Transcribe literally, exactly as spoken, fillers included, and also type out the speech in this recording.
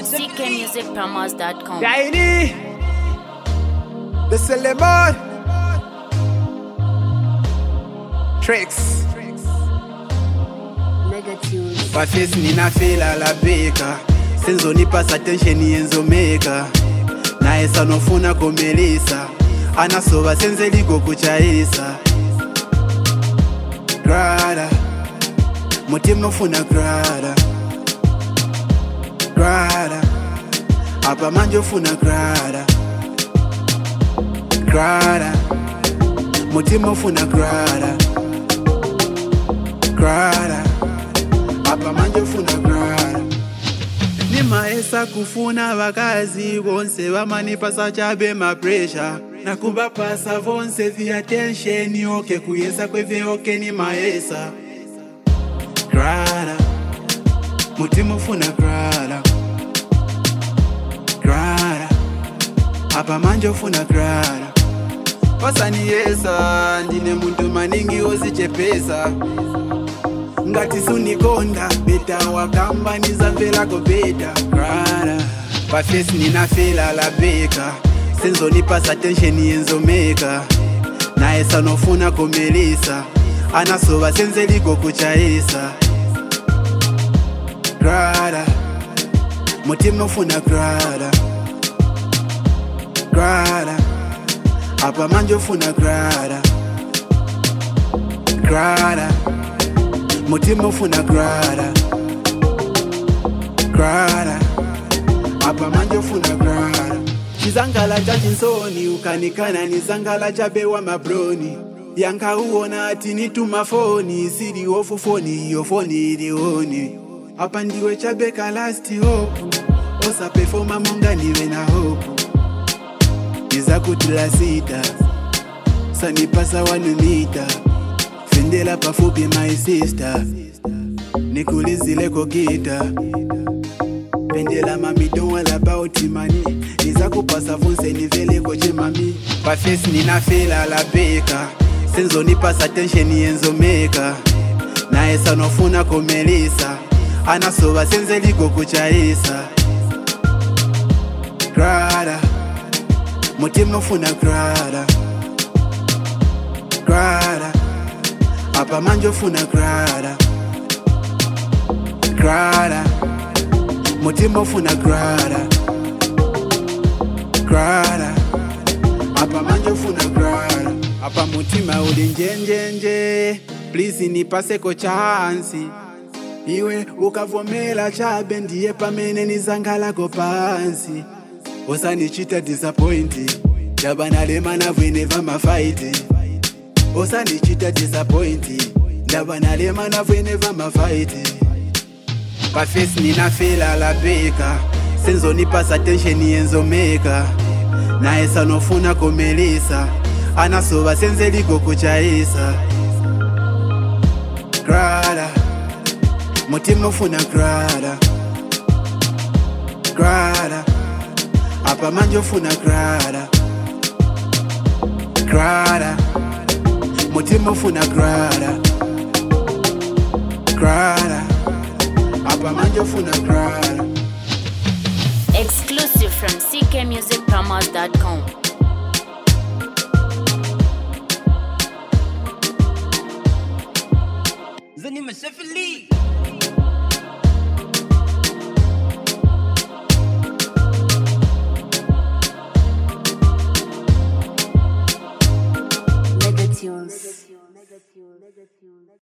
c k music promos dot com. Daini, the Selemon, Tricks. Bafesi ninafela la beka, senzo nipas attention yenzo meka. Na esa nofuna komelisa, anasoba senze ligo kuchaisa. Grada, mutima funa grada. Grada, apa manjo funa grada. Grada, mutima funa grada. Grada, apa manjo funa grada. Ni maesa kufuna wakazi wonse wamanipasa chabe ma pressure. Na kubapasa vonse the attention yoke kuyesa kweve yoke ni maesa. Grada, mutima funa grada. Grada, apa manjo funa grada. Osani yesa, ndine muntu maningi ozichepesa. Ngati sunikonda, beta wakamba nizamvela ko beta. Grada, bafesi ninafela la beka. Senzo nipas attention yenzo meka. Na esa nofuna komelisa, anasoba senze ligo kuchaisa. Grada, mutima funa grada. Grada, apa manjo funa grada. Grada, mutima funa grada. Grada, apa manjo funa grada. Chizangala cha chinsoni ukanikana nizangala cha bewa mabroni. Yanka uona ati nituma foni, siri ofu foni, yo foni ilioni. Hapa ndiwe chabeka last hope, osa performa monga niwe na hope. Niza kutila sita, sanipasa wanumita. Fendela pafupi my sister, nikulizile kokita. Pendela mami don't worry about money. Niza kupasa vonse nivele koje mami. Bafesi ninafela la beka, senzo nipas attention yenzo meka. Na esa nofuna komelisa, anasoba senze ligo kuchaisa. Grada, mutima funa grada. Grada, apa manjo funa grada. Grada, mutima funa grada. Grada, apa manjo funa grada. Apa mutima uli njenjenje, please nipase ko chance. Iwe ukavomela chabe ndiye pamene nizangala ko pansi. Osanichita disappointing, jabana lemana whenever ma fight. Osanichita disappointing, jabana lemana whenever ma fight. Bafesi ninafela la beka, senzo nipas attention yenzo meka. Na esa nofuna komelisa, anasoba senze ligo kuchaisa. Grada, mutima funa grada. Grada, apa manjo funa grada. Grada, mutima funa grada. Grada, apa manjo funa grada. Exclusive from c k music promos dot com. Zanima Sheffield. Megatunes.